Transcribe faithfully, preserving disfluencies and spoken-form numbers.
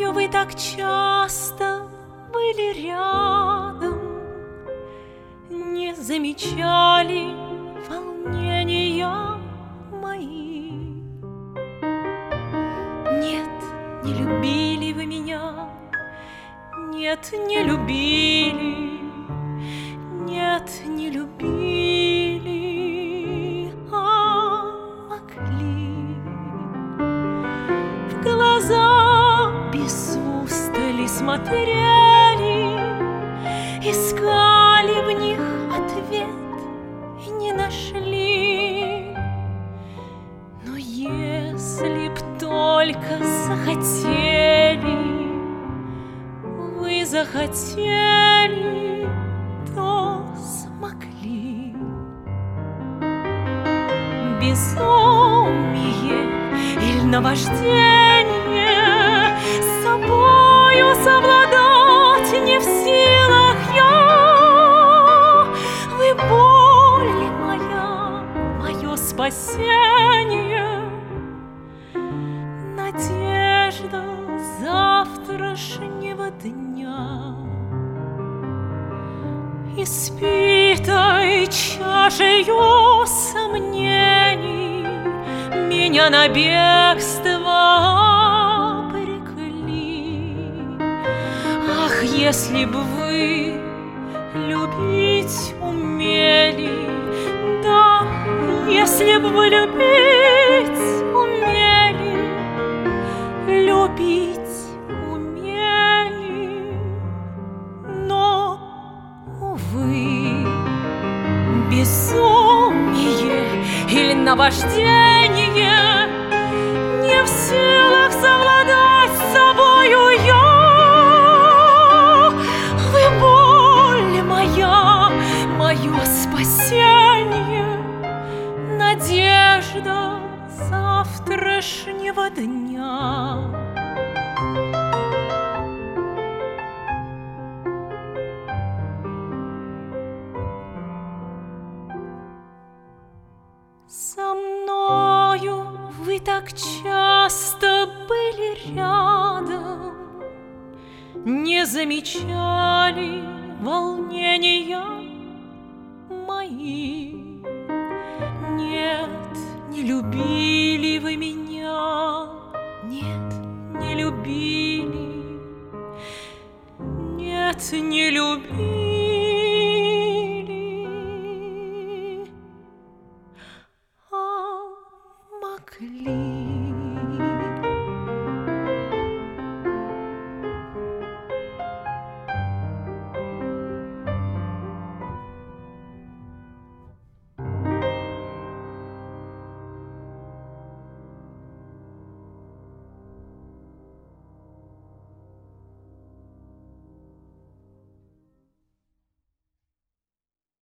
Вы так часто были рядом, не замечали волнения мои. Нет, не любили вы меня, нет, не любили, нет, не любили, а могли. В глаза без устали смотрели, искали в них ответ и не нашли. Но если б только захотели, вы захотели, то смогли. Безумие или наваждение, с собою совладать не в силах я. Вы боль моя, мое спасение, надежда завтрашнего дня. Испитой чашею сомнений меня на бегство обрекли. Ах, если б вы любить умели, да, если б вы любить умели, любить умели, но, увы, безумие или наваждение, не в силах совладать с собою я. Вы боль моя, мое спасение, надежда завтрашнего дня. Со мною вы так часто были рядом, не замечали волнения мои. Нет, не любили вы меня, нет, не любили, нет, не любили, а могли.